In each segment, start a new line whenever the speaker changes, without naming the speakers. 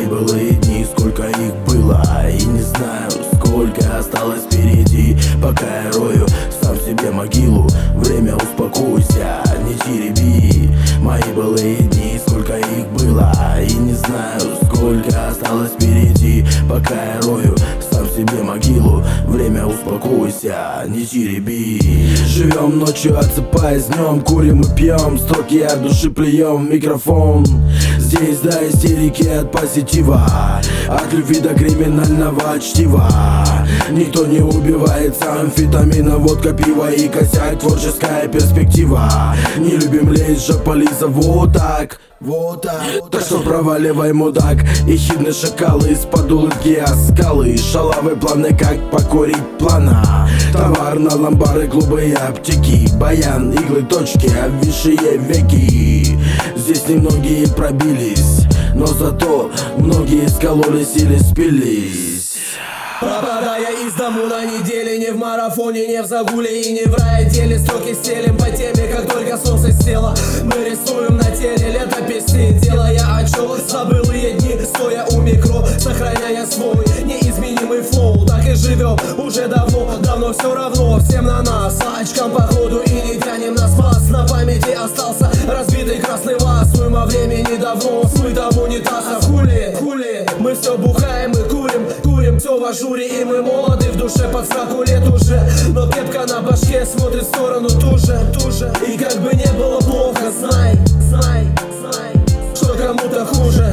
былые дни, сколько их было, и не знаю, сколько осталось впереди. Пока я рою сам себе могилу, время успокойся, не тереби. Мои былые дни, сколько их было, и не знаю, сколько осталось впереди. Пока я рою сам себе могилу, время успокойся, не тереби. Живем ночью, отсыпаясь днем, курим и пьем, строки от души плюем в микрофон. Здесь до истерики от позитива, от любви до криминального чтива. Никто не убивается, амфетамина, водка, пиво и косяк, творческая перспектива. Не любим лезть, жополиза, вот так. Так что проваливай, мудак, и хидные шакалы из-под улыбки оскалы, шалавы планы, как покорить плана. Товар на ломбары, клубы и аптеки, баян, иглы, точки, обвисшие веки. Здесь немногие пробились, но зато многие скололись или спились.
Пропадая из дому на неделе, не в марафоне, не в загуле и не в райотделе. Строки стелим по теме, как только солнце село. Мы рисуем на теле летописи, делая отчет за былые дни, стоя у микро, сохраняя свой неизменимый флоу. Так и живем уже давно, давно все равно всем на нас. По очкам походу и не тянем на спас. На памяти остался разбитый красный ваз. Уйма времени давно смыто в унитазах. Хули, мы все бухаем и курим все в ажуре, и мы молоды в душе, под 40 лет уже. Но кепка на башке смотрит в сторону туже. И как бы не было плохо, знай, что кому-то хуже.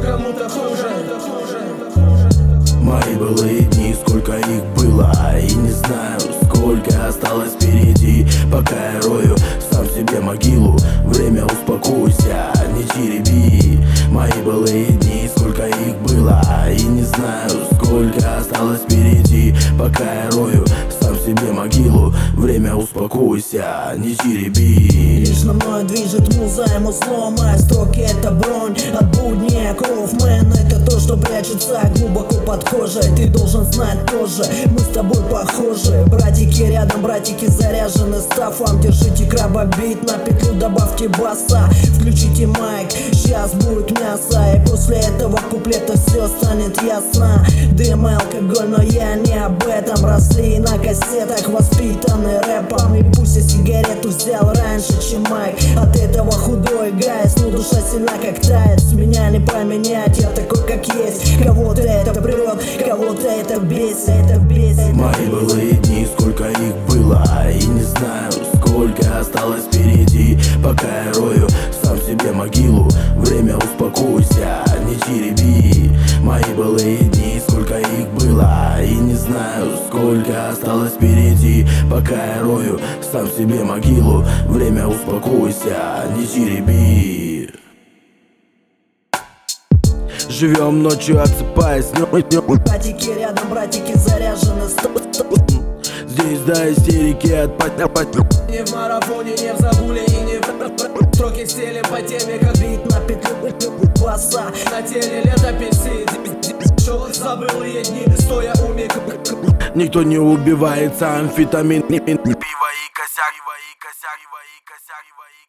Мои былые дни, сколько их было, и не знаю, сколько осталось впереди. Пока я рою сам себе могилу, время успокойся, не тереби. Мои былые дни, сколько их было, и не знаю, сколько осталось впереди. Пока я рою сам себе могилу, время успокойся, не тереби.
Лично мной движет муза, ему зло, мои строки это бронь от будни, Кроуфмен это то, что прячется глубоко под кожей. Ты должен знать тоже, мы с тобой похожи. Братики рядом, братики заряжены стафом. Держите крабобит, на петлю добавьте баса. Включите майк, сейчас будет мясо. И после этого куплета все станет ясно. Дым и алкоголь, но я не об этом. Росли на кассетах, воспитаны рэпом. И пусть я сигарету взял раньше, чем майк. От этого худой гайс, но душа сильна как тает. Меня не поменять, я такой как есть. Кого-то это прет, кого-то это бесит.
Мои былые дни, сколько их было, и не знаю, сколько осталось впереди. Пока я рою сам себе могилу, время успокойся, не тереби. Мои былые дни, сколько их было, и не знаю, сколько осталось впереди. Пока я рою сам себе могилу, время успокойся, не тереби. Живем ночью, отсыпаясь днем.
Братики рядом, братики заряжены.
Здесь до истерики от
Не в марафоне, не в загуле и не в строки стелим по теме, как
бит на петлю баса.
на теле летописи. Забылые дни, стоя у микро.
Никто не убивается, амфетамин, пиво и косяк.